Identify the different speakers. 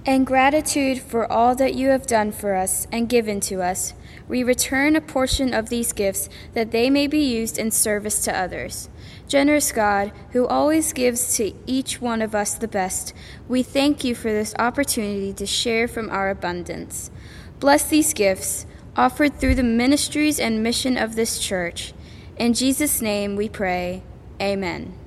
Speaker 1: In gratitude for all that you have done for us and given to us, we return a portion of these gifts that they may be used in service to others. Generous God, who always gives to each one of us the best, we thank you for this opportunity to share from our abundance. Bless these gifts, offered through the ministries and mission of this church. In Jesus' name we pray. Amen.